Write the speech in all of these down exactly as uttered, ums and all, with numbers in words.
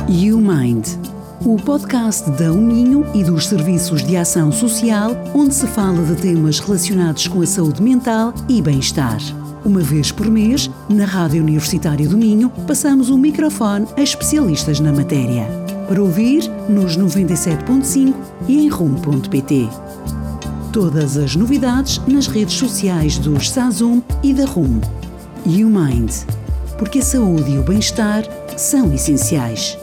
YouMind, o podcast da Uminho e dos Serviços de Ação Social, onde se fala de temas relacionados com a saúde mental e bem-estar. Uma vez por mês, na Rádio Universitária do Minho, passamos o microfone a especialistas na matéria. Para ouvir, nos noventa e sete ponto cinco e em rumo ponto pt. Todas as novidades nas redes sociais dos SAZUM e da RUM. YouMind, porque a saúde e o bem-estar são essenciais.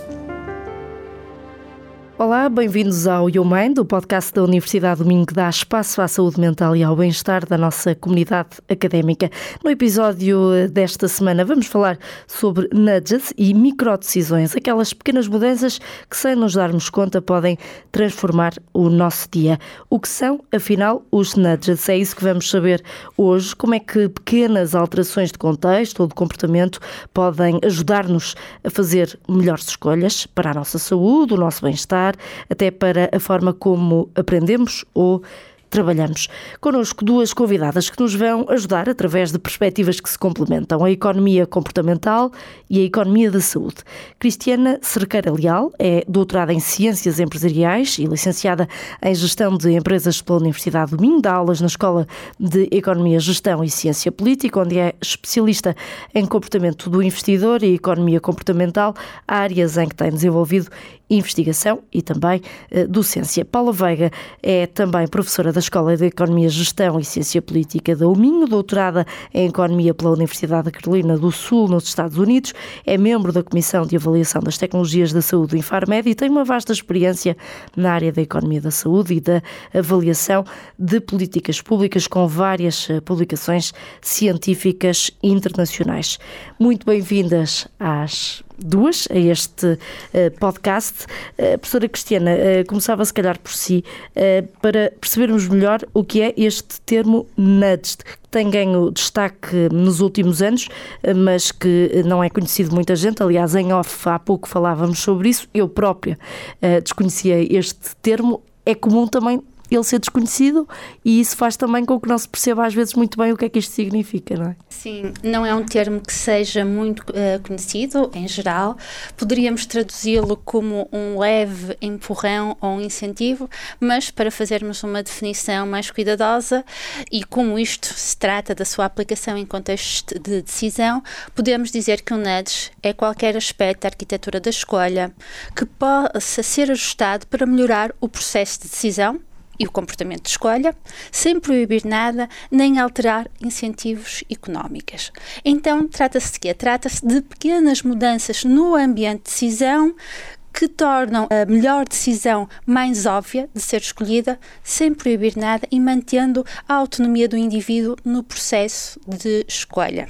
Olá, bem-vindos ao YouMind, o podcast da Universidade do Minho que dá espaço à saúde mental e ao bem-estar da nossa comunidade académica. No episódio desta semana vamos falar sobre nudges e microdecisões, aquelas pequenas mudanças que, sem nos darmos conta, podem transformar o nosso dia. O que são, afinal, os nudges? É isso que vamos saber hoje, como é que pequenas alterações de contexto ou de comportamento podem ajudar-nos a fazer melhores escolhas para a nossa saúde, o nosso bem-estar, até para a forma como aprendemos ou trabalhamos. Connosco duas convidadas que nos vão ajudar através de perspectivas que se complementam, a economia comportamental e a economia da saúde. Cristiana Cerqueira Leal é doutorada em Ciências Empresariais e licenciada em Gestão de Empresas pela Universidade do Minho, dá aulas na Escola de Economia, Gestão e Ciência Política, onde é especialista em comportamento do investidor e economia comportamental, áreas em que tem desenvolvido investigação e também uh, docência. Paula Veiga é também professora da Escola de Economia, Gestão e Ciência Política da Uminho, doutorada em Economia pela Universidade da Carolina do Sul, nos Estados Unidos, é membro da Comissão de Avaliação das Tecnologias da Saúde do Infarmed e tem uma vasta experiência na área da economia da saúde e da avaliação de políticas públicas, com várias uh, publicações científicas internacionais. Muito bem-vindas às duas a este uh, podcast. Uh, professora Cristiana, uh, começava se calhar por si, uh, para percebermos melhor o que é este termo nudge, que tem ganho destaque nos últimos anos, uh, mas que não é conhecido de muita gente. Aliás, em off há pouco falávamos sobre isso, eu própria uh, desconhecia este termo. É comum também ele ser desconhecido e isso faz também com que não se perceba às vezes muito bem o que é que isto significa, não é? Sim, não é um termo que seja muito uh, conhecido em geral. Poderíamos traduzi-lo como um leve empurrão ou um incentivo, mas para fazermos uma definição mais cuidadosa e como isto se trata da sua aplicação em contextos de decisão, podemos dizer que o nudge é qualquer aspecto da arquitetura da escolha que possa ser ajustado para melhorar o processo de decisão e o comportamento de escolha, sem proibir nada, nem alterar incentivos económicos. Então, trata-se de quê? Trata-se de pequenas mudanças no ambiente de decisão que tornam a melhor decisão mais óbvia de ser escolhida, sem proibir nada e mantendo a autonomia do indivíduo no processo de escolha.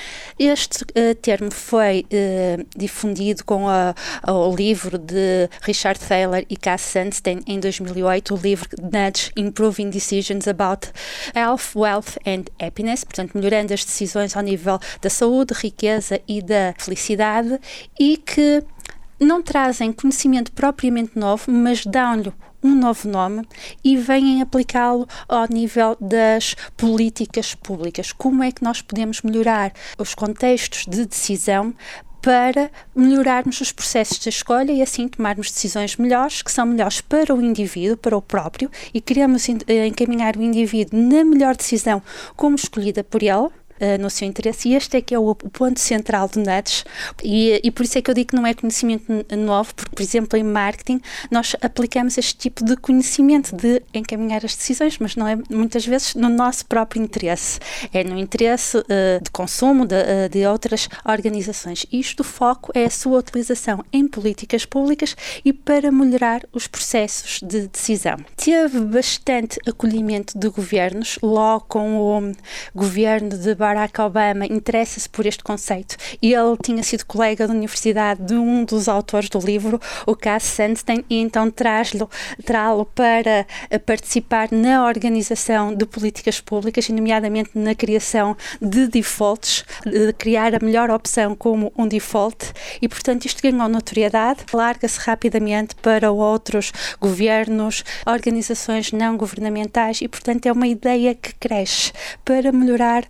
Este uh, termo foi uh, difundido com a, a, o livro de Richard Thaler e Cass Sunstein em dois mil e oito, o livro Nudge: Improving Decisions About Health, Wealth and Happiness, portanto, melhorando as decisões ao nível da saúde, riqueza e da felicidade, e que não trazem conhecimento propriamente novo, mas dão-lhe um novo nome e vêm aplicá-lo ao nível das políticas públicas. Como é que nós podemos melhorar os contextos de decisão para melhorarmos os processos de escolha e assim tomarmos decisões melhores, que são melhores para o indivíduo, para o próprio, e queremos encaminhar o indivíduo na melhor decisão como escolhida por ele, no seu interesse, e este é que é o, o ponto central do nudge, e, e por isso é que eu digo que não é conhecimento novo, porque, por exemplo, em marketing nós aplicamos este tipo de conhecimento de encaminhar as decisões, mas não é muitas vezes no nosso próprio interesse, é no interesse uh, de consumo de, uh, de outras organizações. Isto, o foco é a sua utilização em políticas públicas e para melhorar os processos de decisão. Teve bastante acolhimento de governos, logo com o governo de Barack Obama interessa-se por este conceito e ele tinha sido colega da universidade de um dos autores do livro, o Cass Sunstein, e então traz-lo, traz-lo para participar na organização de políticas públicas, e nomeadamente na criação de defaults, de criar a melhor opção como um default, e portanto isto ganhou notoriedade, larga-se rapidamente para outros governos, organizações não governamentais, e portanto é uma ideia que cresce para melhorar o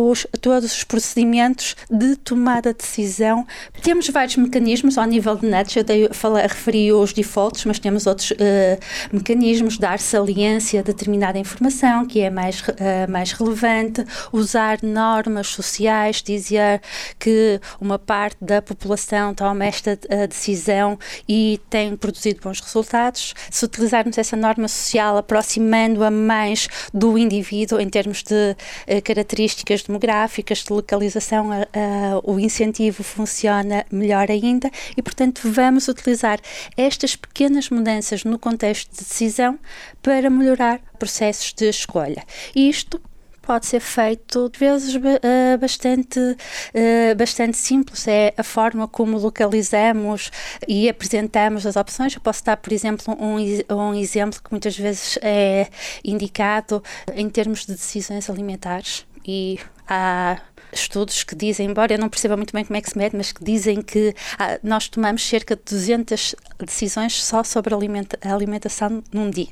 os, todos os procedimentos de tomada de decisão. Temos vários mecanismos ao nível de nudge, eu dei, falei, referi os defaults, mas temos outros uh, mecanismos, dar saliência a determinada informação que é mais, uh, mais relevante, usar normas sociais, dizer que uma parte da população toma esta uh, decisão e tem produzido bons resultados. Se utilizarmos essa norma social aproximando-a mais do indivíduo em termos de uh, características demográficas, de localização, uh, uh, o incentivo funciona melhor ainda e, portanto, vamos utilizar estas pequenas mudanças no contexto de decisão para melhorar processos de escolha. E isto pode ser feito de vezes uh, bastante, uh, bastante simples, é a forma como localizamos e apresentamos as opções. Eu posso dar, por exemplo, um, um exemplo que muitas vezes é indicado em termos de decisões alimentares e há estudos que dizem, embora eu não perceba muito bem como é que se mede, mas que dizem que ah, nós tomamos cerca de duzentas decisões só sobre alimenta- a alimentação num dia.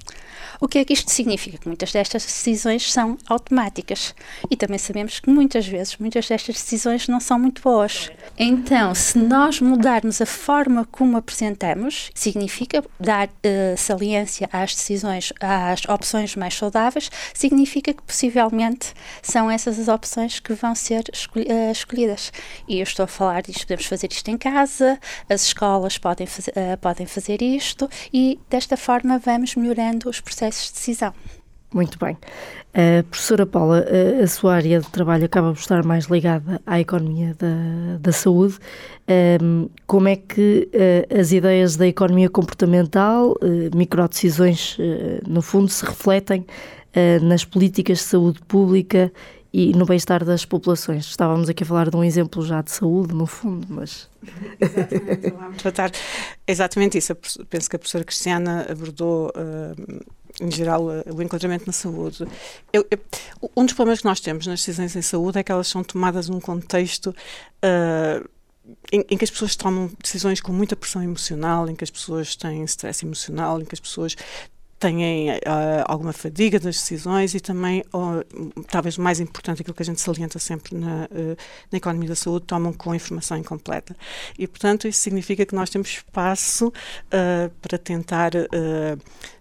O que é que isto significa? Que muitas destas decisões são automáticas e também sabemos que muitas vezes, muitas destas decisões não são muito boas. Então, se nós mudarmos a forma como apresentamos, significa dar uh, saliência às decisões, às opções mais saudáveis, significa que possivelmente são essas as opções que vão ser escolh- uh, escolhidas. E eu estou a falar disto, podemos fazer isto em casa, as escolas podem, faz- uh, podem fazer isto e desta forma vamos melhorando os processos de decisão. Muito bem. Uh, professora Paula, uh, a sua área de trabalho acaba por estar mais ligada à economia da, da saúde. Um, como é que uh, as ideias da economia comportamental, uh, microdecisões, uh, no fundo, se refletem uh, nas políticas de saúde pública e no bem-estar das populações? Estávamos aqui a falar de um exemplo já de saúde, no fundo, mas... Exatamente, vamos tratar exatamente isso. Eu penso que a professora Cristiana abordou... Uh, em geral, o enquadramento na saúde. Eu, eu, um dos problemas que nós temos nas decisões em saúde é que elas são tomadas num contexto uh, em, em que as pessoas tomam decisões com muita pressão emocional, em que as pessoas têm stress emocional, em que as pessoas têm uh, alguma fadiga das decisões e também, uh, talvez o mais importante, aquilo que a gente salienta sempre na, uh, na economia da saúde, tomam com informação incompleta. E, portanto, isso significa que nós temos espaço uh, para tentar... Uh,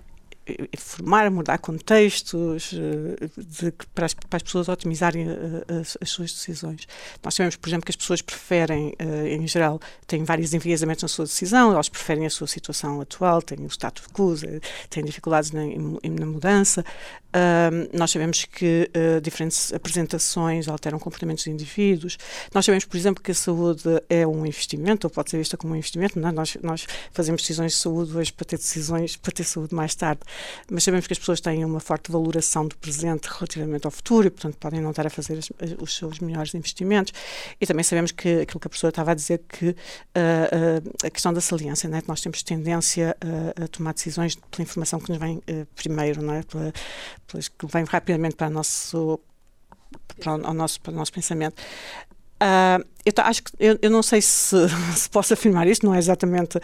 formar, mudar contextos de, para, as, para as pessoas otimizarem as, as suas decisões. Nós sabemos, por exemplo, que as pessoas preferem, em geral, têm vários enviesamentos na sua decisão, elas preferem a sua situação atual, têm o status quo, têm dificuldades na, na mudança. Uh, nós sabemos que uh, diferentes apresentações alteram comportamentos de indivíduos. Nós sabemos, por exemplo, que a saúde é um investimento, ou pode ser vista como um investimento. Não é? Nós, nós fazemos decisões de saúde hoje para ter decisões, para ter saúde mais tarde, mas sabemos que as pessoas têm uma forte valoração do presente relativamente ao futuro e, portanto, podem não estar a fazer as, os seus melhores investimentos. E também sabemos que aquilo que a professora estava a dizer, que uh, uh, a questão da saliência, não é? Que nós temos tendência a, a tomar decisões pela informação que nos vem uh, primeiro, não é? Pela, que vem rapidamente para o nosso, para o nosso, para o nosso pensamento. Uh, eu acho que eu, eu não sei se, se posso afirmar isto, não é exatamente,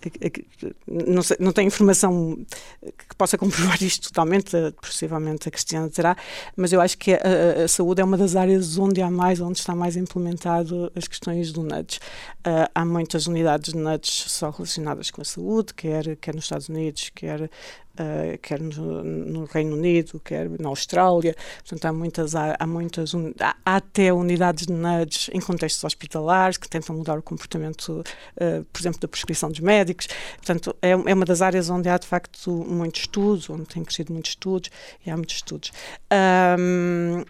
não, sei, não tenho informação que possa comprovar isto totalmente, possivelmente a Cristiana terá, mas eu acho que a, a saúde é uma das áreas onde há mais, onde está mais implementado as questões do nudge. Uh, há muitas unidades de nudge só relacionadas com a saúde, quer, quer nos Estados Unidos, quer Uh, quer no, no Reino Unido, quer na Austrália. Portanto, há muitas, há, há, muitas un... há, há até unidades de nudge em contextos hospitalares que tentam mudar o comportamento, uh, por exemplo, da prescrição dos médicos. Portanto, é, é uma das áreas onde há, de facto, muitos estudos, onde tem crescido muitos estudos, e há muitos estudos. Um,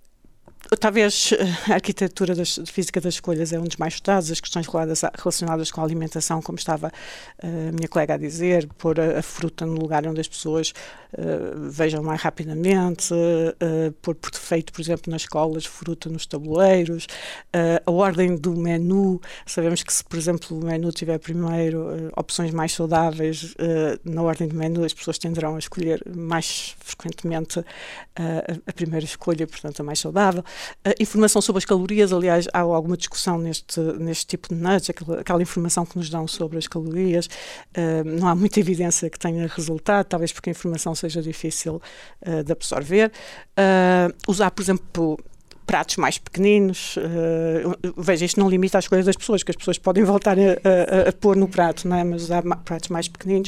Talvez a arquitetura das, de física das escolhas é um dos mais estudados, as questões relacionadas com a alimentação, como estava a minha colega a dizer, pôr a, a fruta no lugar onde as pessoas uh, vejam mais rapidamente, uh, pôr por defeito, por exemplo, nas escolas, fruta nos tabuleiros, uh, a ordem do menu. Sabemos que se, por exemplo, o menu tiver primeiro uh, opções mais saudáveis, uh, na ordem do menu as pessoas tenderão a escolher mais frequentemente uh, a primeira escolha, portanto, a mais saudável. Uh, informação sobre as calorias, aliás, há alguma discussão neste, neste tipo de nudge, aquela, aquela informação que nos dão sobre as calorias, uh, não há muita evidência que tenha resultado, talvez porque a informação seja difícil uh, de absorver. Uh, usar, por exemplo, pratos mais pequeninos. Uh, veja, isto não limita as coisas das pessoas, que as pessoas podem voltar a, a, a pôr no prato, não é? Mas usar pratos mais pequeninos.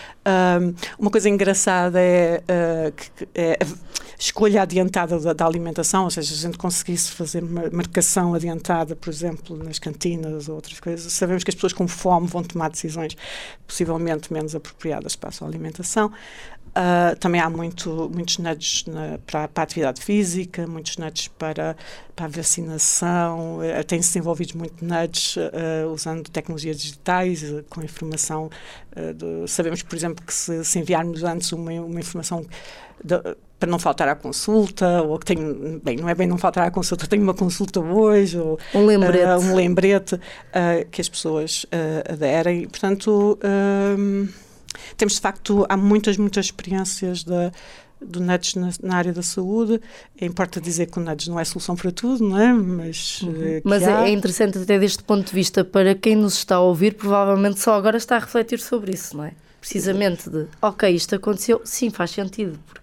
Um, uma coisa engraçada é, uh, que, é a escolha adiantada da, da alimentação, ou seja, se a gente conseguisse fazer uma marcação adiantada, por exemplo, nas cantinas ou outras coisas, sabemos que as pessoas com fome vão tomar decisões possivelmente menos apropriadas para a sua alimentação. Uh, também há muito, muitos nudges na, para, para a atividade física, muitos nudges para, para a vacinação, uh, tem-se desenvolvido muito nudges uh, usando tecnologias digitais, uh, com informação, uh, de, sabemos, por exemplo, que se, se enviarmos antes uma, uma informação de, para não faltar à consulta, ou que tenho, bem, não é bem não faltar à consulta, tenho uma consulta hoje, ou um lembrete, uh, um lembrete uh, que as pessoas uh, aderem, portanto... Uh, Temos, de facto, há muitas, muitas experiências da, do nudge na, na área da saúde. Importa dizer que o nudge não é solução para tudo, não é? Mas, uhum. Mas é interessante até deste ponto de vista, para quem nos está a ouvir, provavelmente só agora está a refletir sobre isso, não é? Precisamente de, ok, isto aconteceu, sim, faz sentido, porque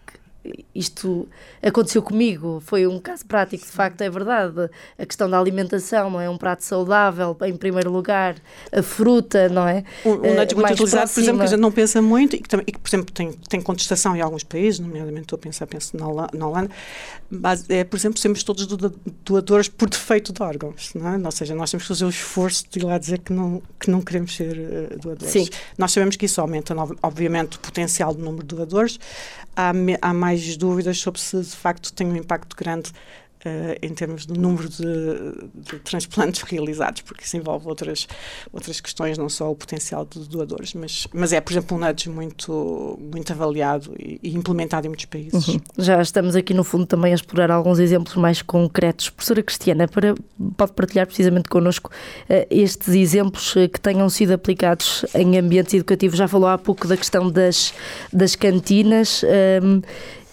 isto aconteceu comigo, foi um caso prático, de facto é verdade, a questão da alimentação, não é? Um prato saudável, em primeiro lugar, a fruta, não é? Um, um nudge muito utilizado, próxima. Por exemplo, que a gente não pensa muito e que, e que por exemplo, tem, tem contestação em alguns países, nomeadamente estou a pensar, penso na Holanda, na Holanda, mas é, por exemplo, sermos todos doadores por defeito de órgãos, não é? Ou seja, nós temos que fazer o esforço de ir lá dizer que não, que não queremos ser uh, doadores. Sim. Nós sabemos que isso aumenta, obviamente, o potencial do número de doadores. Há, há mais dúvidas sobre se, de facto, tem um impacto grande uh, em termos do número de, de transplantes realizados, porque isso envolve outras, outras questões, não só o potencial de doadores, mas, mas é, por exemplo, um nudge muito, muito avaliado e, e implementado em muitos países. Uhum. Já estamos aqui, no fundo, também a explorar alguns exemplos mais concretos. Professora Cristiana, para, pode partilhar precisamente connosco uh, estes exemplos uh, que tenham sido aplicados em ambientes educativos. Já falou há pouco da questão das, das cantinas. Um,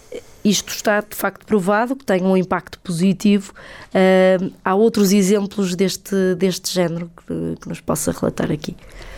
Isto está, de facto, provado que tem um impacto positivo. Uh, há outros exemplos deste, deste género que, que nos possa relatar aqui?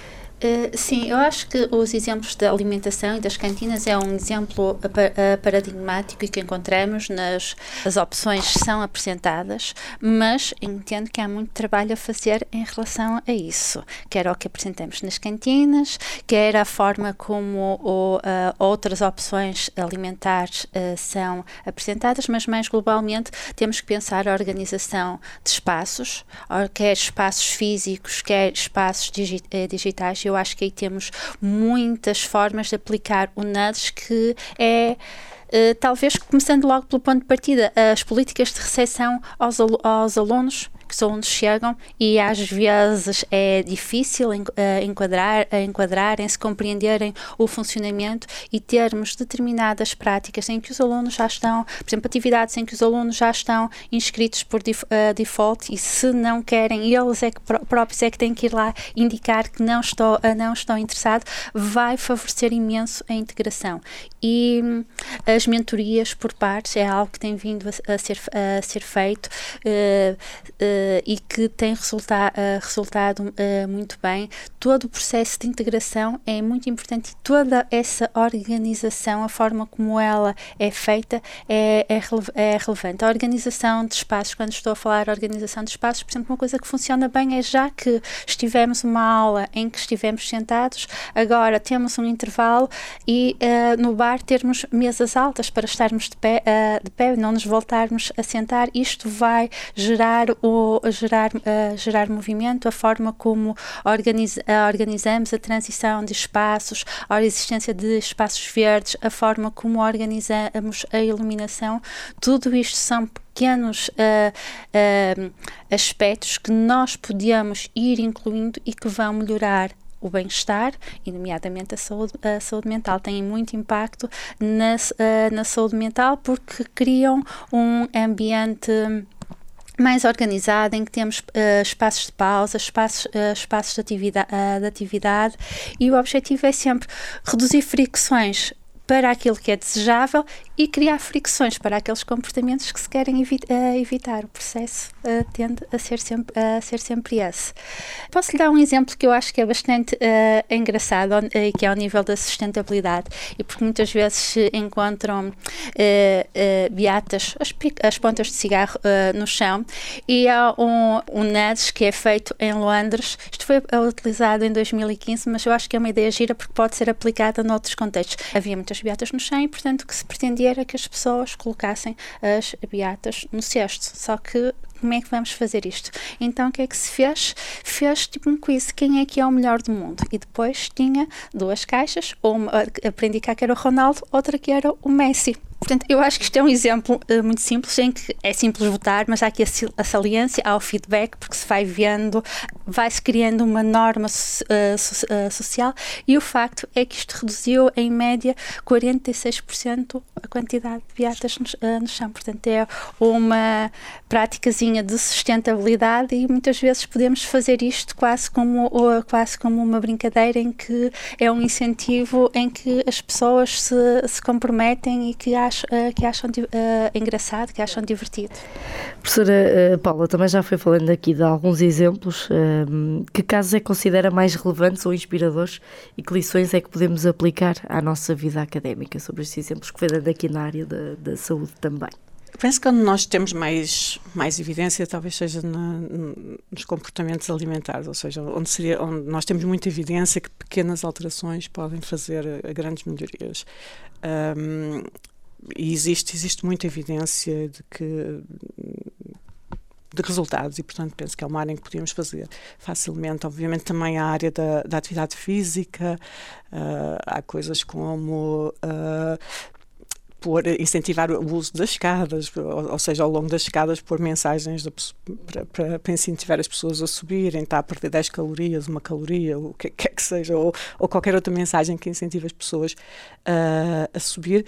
Uh, sim, eu acho que os exemplos da alimentação e das cantinas é um exemplo paradigmático e que encontramos nas as opções que são apresentadas, mas entendo que há muito trabalho a fazer em relação a isso, quer o que apresentamos nas cantinas, quer a forma como o, uh, outras opções alimentares uh, são apresentadas, mas mais globalmente temos que pensar a organização de espaços, quer espaços físicos, quer espaços digi- digitais. Eu acho que aí temos muitas formas de aplicar o nudge, que é, uh, talvez, começando logo pelo ponto de partida, as políticas de recepção aos, aos alunos que são onde chegam, e às vezes é difícil enquadrar, enquadrarem-se, compreenderem o funcionamento e termos determinadas práticas em que os alunos já estão, por exemplo, atividades em que os alunos já estão inscritos por def, uh, default, e se não querem, eles é que próprios é que têm que ir lá indicar que não estão, uh, não estão interessados, vai favorecer imenso a integração. E hum, as mentorias por pares é algo que tem vindo a, a, ser, a ser feito uh, uh, e que tem resulta, uh, resultado uh, muito bem. Todo o processo de integração é muito importante, e toda essa organização, a forma como ela é feita, é, é, rele- é relevante. A organização de espaços, quando estou a falar de organização de espaços, por exemplo, uma coisa que funciona bem é, já que estivemos uma aula em que estivemos sentados, agora temos um intervalo e uh, no bar termos mesas altas para estarmos de pé, uh, de pé, não nos voltarmos a sentar. Isto vai gerar, o, gerar, uh, gerar movimento, a forma como organiza, uh, organizamos a transição de espaços, a existência de espaços verdes, a forma como organizamos a iluminação. Tudo isto são pequenos uh, uh, aspectos que nós podemos ir incluindo e que vão melhorar o bem-estar, e nomeadamente a saúde, a saúde mental. Têm muito impacto na, uh, na saúde mental, porque criam um ambiente mais organizado, em que temos uh, espaços de pausa, espaços, uh, espaços de atividade, uh, de atividade, e o objetivo é sempre reduzir fricções para aquilo que é desejável e criar fricções para aqueles comportamentos que se querem evi- uh, evitar. O processo uh, tende a ser, sempre, a ser sempre esse. Posso lhe dar um exemplo que eu acho que é bastante uh, engraçado e uh, que é ao nível da sustentabilidade, e porque muitas vezes se encontram uh, uh, beatas, as, as pontas de cigarro uh, no chão, e há um, um nudge que é feito em Londres. Isto foi utilizado em dois mil e quinze, mas eu acho que é uma ideia gira porque pode ser aplicada noutros contextos. Havia muitas beatas no chão e, portanto, o que se pretendia era que as pessoas colocassem as beatas no cesto. Só que como é que vamos fazer isto? Então o que é que se fez? Fez tipo um quiz, quem é que é o melhor do mundo? E depois tinha duas caixas, uma, aprendi cá que era o Ronaldo, outra que era o Messi. Portanto, eu acho que isto é um exemplo uh, muito simples, em que é simples votar, mas há aqui a, a saliência, há o feedback, porque se vai vendo, vai-se criando uma norma uh, so, uh, social, e o facto é que isto reduziu, em média, quarenta e seis por cento a quantidade de beatas no, uh, no chão. Portanto, é uma práticazinha de sustentabilidade, e muitas vezes podemos fazer isto quase como, uh, quase como uma brincadeira, em que é um incentivo em que as pessoas se, se comprometem e que há que acham uh, engraçado, que acham divertido. Professora uh, Paula, também já foi falando aqui de alguns exemplos. Uh, que casos é que considera mais relevantes ou inspiradores e que lições é que podemos aplicar à nossa vida académica sobre estes exemplos que foi dando aqui na área da, da saúde também? Penso que onde nós temos mais, mais evidência talvez seja na, nos comportamentos alimentares, ou seja, onde, seria, onde nós temos muita evidência que pequenas alterações podem fazer a, a grandes melhorias. Um, e existe, existe muita evidência de que de resultados, e portanto penso que é uma área em que podíamos fazer facilmente. Obviamente também a área da, da atividade física, uh, há coisas como uh, por incentivar o uso das escadas, ou, ou seja, ao longo das escadas pôr mensagens para, para, para incentivar as pessoas a subirem, está a perder dez calorias, uma caloria, o que quer que seja, ou, ou qualquer outra mensagem que incentive as pessoas uh, a subir.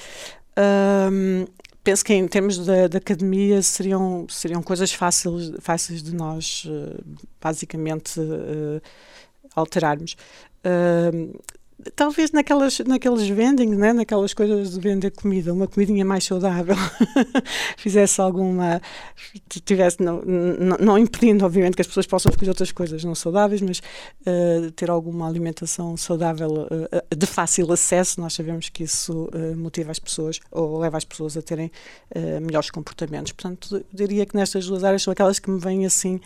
Um, penso que em termos da, da academia seriam, seriam coisas fáceis, fáceis de nós uh, basicamente uh, alterarmos. Uh, talvez naquelas, naqueles vending, né? Naquelas coisas de vender comida, uma comidinha mais saudável, fizesse alguma, tivesse, não, não, não impedindo obviamente que as pessoas possam escolher outras coisas não saudáveis, mas uh, ter alguma alimentação saudável uh, de fácil acesso. Nós sabemos que isso uh, motiva as pessoas ou leva as pessoas a terem uh, melhores comportamentos. Portanto, diria que nestas duas áreas são aquelas que me vêm assim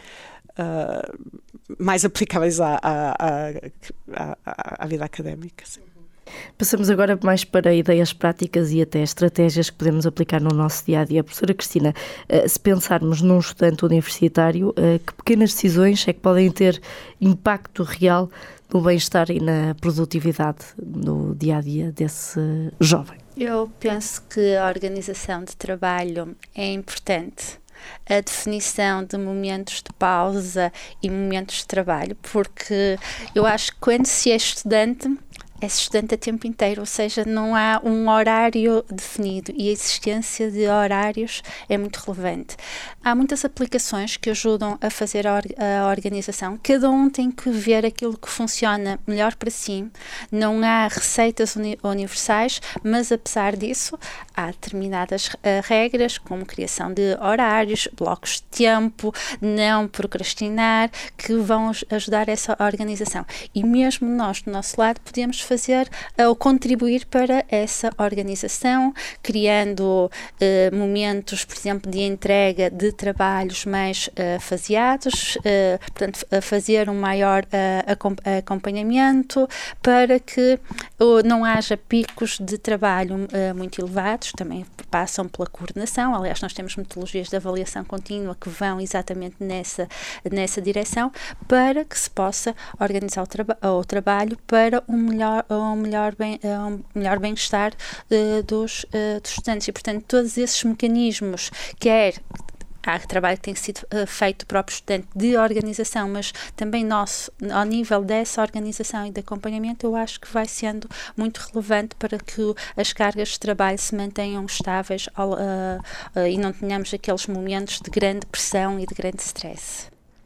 Uh, mais aplicáveis à, à, à, à, à vida académica. Sim. Passamos agora mais para ideias práticas e até estratégias que podemos aplicar no nosso dia-a-dia. Professora Cristina, uh, se pensarmos num estudante universitário, uh, que pequenas decisões é que podem ter impacto real no bem-estar e na produtividade no dia-a-dia desse jovem? Eu penso que a organização de trabalho é importante. A definição de momentos de pausa e momentos de trabalho, porque eu acho que quando se é estudante, é estudante a tempo inteiro, ou seja, não há um horário definido, e a existência de horários é muito relevante. Há muitas aplicações que ajudam a fazer a, or- a organização. Cada um tem que ver aquilo que funciona melhor para si. Não há receitas uni- universais, mas apesar disso, há determinadas uh, regras, como criação de horários, blocos de tempo, não procrastinar, que vão ajudar essa organização. E mesmo nós, do nosso lado, podemos fazer ou contribuir para essa organização, criando uh, momentos, por exemplo, de entrega de trabalhos mais uh, faseados, uh, portanto, a fazer um maior uh, acompanhamento para que uh, não haja picos de trabalho uh, muito elevados. Também passam pela coordenação. Aliás, nós temos metodologias de avaliação contínua que vão exatamente nessa, nessa direção, para que se possa organizar o, traba- o trabalho para um melhor um melhor, bem, um melhor bem-estar uh, dos, uh, dos estudantes. E, portanto, todos esses mecanismos, quer há trabalho que tem sido uh, feito para o próprio estudante de organização, mas também nosso, ao nível dessa organização e de acompanhamento, eu acho que vai sendo muito relevante para que as cargas de trabalho se mantenham estáveis ao, uh, uh, e não tenhamos aqueles momentos de grande pressão e de grande stress.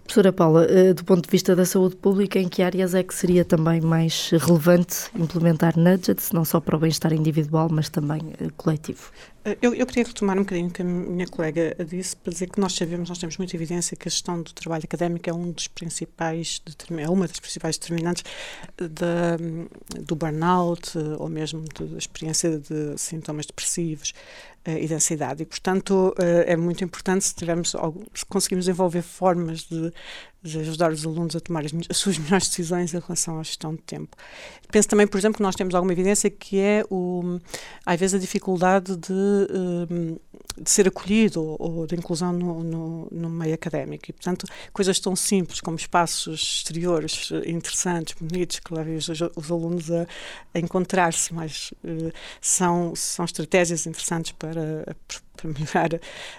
Professora Paula, do ponto de vista da saúde pública, em que áreas é que seria também mais relevante implementar nudges, não só para o bem-estar individual, mas também coletivo? Eu, eu queria retomar um bocadinho o que a minha colega disse, para dizer que nós sabemos, nós temos muita evidência que a gestão do trabalho académico é um dos principais, é uma das principais determinantes da, do burnout ou mesmo da experiência de sintomas depressivos e de ansiedade. E, portanto, é muito importante se, tivermos, se conseguimos desenvolver formas de, de ajudar os alunos a tomar as, as suas melhores decisões em relação à gestão de tempo. Penso também, por exemplo, que nós temos alguma evidência que é, o, às vezes, a dificuldade de de ser acolhido ou, ou de inclusão no, no, no meio académico e, portanto, coisas tão simples como espaços exteriores interessantes, bonitos, que levem os, os alunos a, a encontrar-se, mas uh, são, são estratégias interessantes para, para melhorar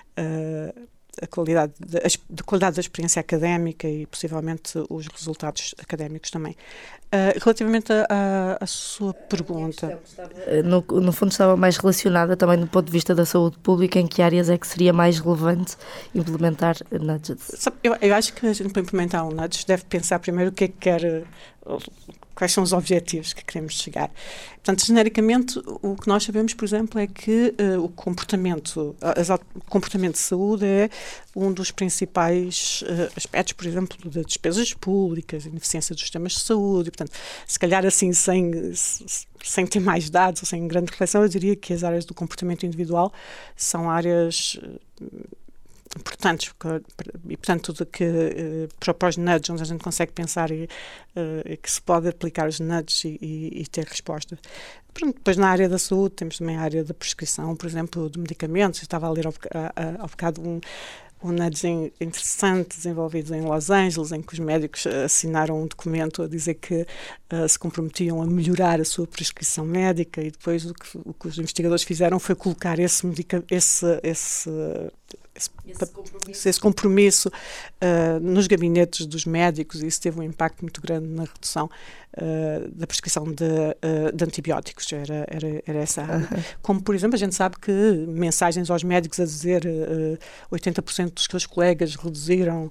uh, a qualidade, de, a qualidade da experiência académica e possivelmente os resultados académicos também. Uh, relativamente à sua pergunta... No, no fundo estava mais relacionada também do ponto de vista da saúde pública, em que áreas é que seria mais relevante implementar nudges? Eu, eu acho que a gente, para implementar um nudge, deve pensar primeiro o que é que quer... Quais são os objetivos que queremos chegar. Portanto, genericamente, o que nós sabemos, por exemplo, é que uh, o comportamento, as, o comportamento de saúde é um dos principais uh, aspectos, por exemplo, das despesas públicas, ineficiência dos sistemas de saúde. E, portanto, se calhar assim, sem, sem ter mais dados ou sem grande reflexão, eu diria que as áreas do comportamento individual são áreas... Uh, importantes e, portanto, de que uh, para os nudges, onde a gente consegue pensar e, uh, e que se pode aplicar os nudges e, e, e ter resposta. Pronto, depois, na área da saúde, temos também a área da prescrição, por exemplo, de medicamentos. Eu estava a ler ao, a, ao bocado um, um nudge interessante desenvolvido em Los Angeles, em que os médicos assinaram um documento a dizer que uh, se comprometiam a melhorar a sua prescrição médica e depois o que, o que os investigadores fizeram foi colocar esse medicamento, esse, esse Esse, esse compromisso, esse compromisso uh, nos gabinetes dos médicos, e isso teve um impacto muito grande na redução uh, da prescrição de, uh, de antibióticos. Era, era, era essa área. Uhum. Como, por exemplo, a gente sabe que mensagens aos médicos a dizer uh, oitenta por cento dos seus colegas reduziram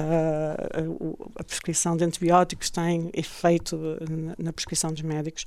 uh, a, a prescrição de antibióticos têm efeito na, na prescrição dos médicos.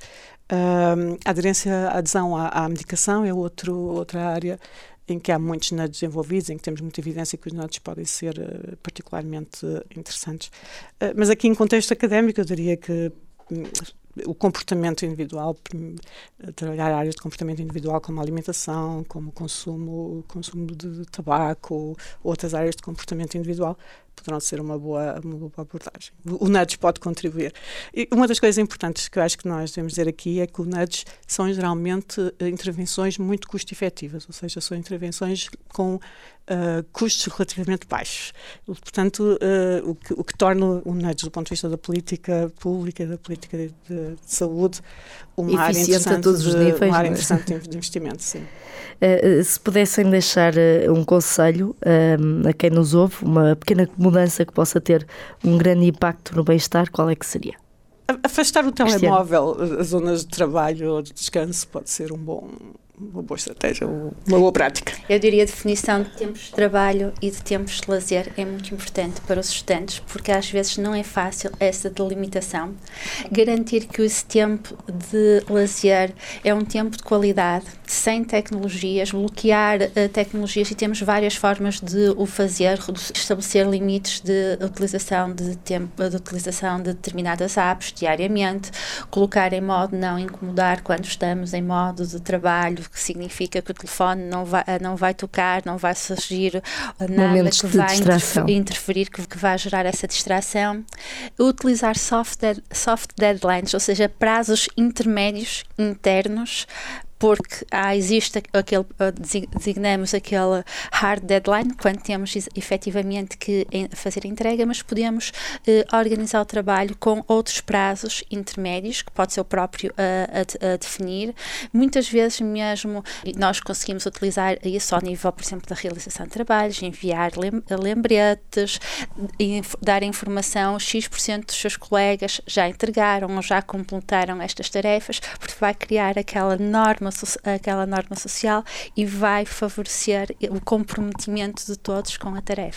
Uh, a aderência, a adesão à, à medicação é outro, outra área em que há muitos nudges envolvidos, em que temos muita evidência que os nudges podem ser uh, particularmente uh, interessantes. Uh, mas aqui, em contexto académico, eu diria que um, o comportamento individual, uh, trabalhar áreas de comportamento individual como a alimentação, como o consumo, o consumo de tabaco, ou outras áreas de comportamento individual, poderão ser uma boa, uma boa abordagem. O nudge pode contribuir. E uma das coisas importantes que eu acho que nós devemos dizer aqui é que o nudge são geralmente intervenções muito custo-efetivas, ou seja, são intervenções com uh, custos relativamente baixos. Portanto, uh, o, que, o que torna o nudge, do ponto de vista da política pública, da política de, de, de saúde, uma área interessante, a todos os níveis, uma área interessante de investimento, sim. Uh, se pudessem deixar uh, um conselho uh, a quem nos ouve, uma pequena mudança que possa ter um grande impacto no bem-estar, qual é que seria? Afastar o telemóvel, as zonas de trabalho ou de descanso pode ser um bom, uma boa estratégia, uma boa prática. Eu diria a definição de tempos de trabalho e de tempos de lazer é muito importante para os estudantes, porque às vezes não é fácil essa delimitação. Garantir que esse tempo de lazer é um tempo de qualidade, sem tecnologias, bloquear uh, tecnologias, e temos várias formas de o fazer, estabelecer limites de utilização de tempo, de utilização de determinadas apps diariamente, colocar em modo não incomodar quando estamos em modo de trabalho, que significa que o telefone não vai, não vai tocar, não vai surgir nada momentos que de vai distração. interferir, que, que vai gerar essa distração. Utilizar soft, dead, soft deadlines, ou seja, prazos intermédios internos, porque ah, existe aquele, designamos aquele hard deadline, quando temos efetivamente que fazer a entrega, mas podemos eh, organizar o trabalho com outros prazos intermédios, que pode ser o próprio a, a, a definir. Muitas vezes mesmo nós conseguimos utilizar isso ao nível, por exemplo, da realização de trabalhos, enviar lem, lembretes, inf, dar informação, X por cento dos seus colegas já entregaram ou já completaram estas tarefas, porque vai criar aquela norma aquela norma social e vai favorecer o comprometimento de todos com a tarefa.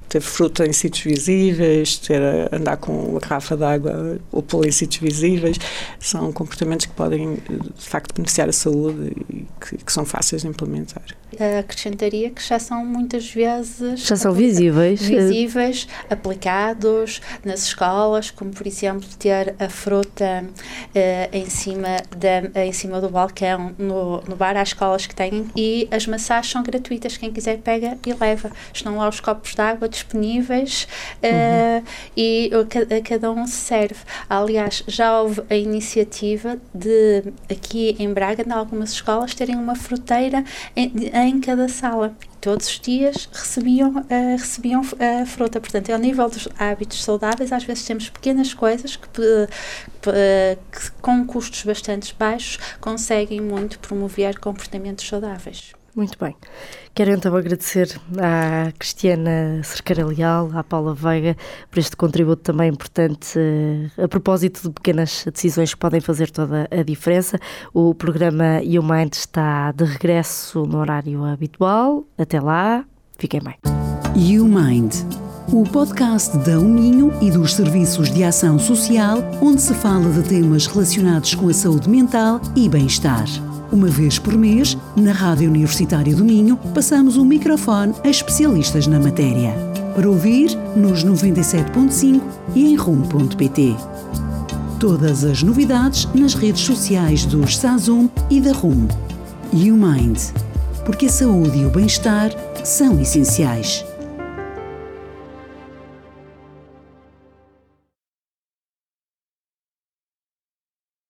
ter fruta em sítios visíveis, ter a, andar com a garrafa de água ou pô-la em sítios visíveis, são comportamentos que podem, de facto, beneficiar a saúde e que, que são fáceis de implementar. Acrescentaria que já são muitas vezes... Já são visíveis. Visíveis, aplicados nas escolas, como, por exemplo, ter a fruta uh, em, cima da, em cima do balcão no, no bar. Há escolas que têm, e as maçãs são gratuitas, quem quiser pega e leva. Estão lá os copos de água disponíveis, uh, uhum. e a, a cada um se serve. Aliás, já houve a iniciativa de, aqui em Braga, em algumas escolas, terem uma fruteira em, em cada sala. Todos os dias recebiam, uh, recebiam a fruta. Portanto, ao nível dos hábitos saudáveis, às vezes temos pequenas coisas que, uh, que com custos bastante baixos, conseguem muito promover comportamentos saudáveis. Muito bem. Quero então agradecer à Cristiana Cerqueira Leal, à Paula Veiga, por este contributo também importante a propósito de pequenas decisões que podem fazer toda a diferença. O programa YouMind está de regresso no horário habitual. Até lá, fiquem bem. YouMind, o podcast da Uninho e dos Serviços de Ação Social, onde se fala de temas relacionados com a saúde mental e bem-estar. Uma vez por mês, na Rádio Universitária do Minho, passamos o microfone a especialistas na matéria. Para ouvir, nos noventa e sete ponto cinco e em rumo ponto pt. Todas as novidades nas redes sociais dos Sazum e da Rumo. YouMind, porque a saúde e o bem-estar são essenciais.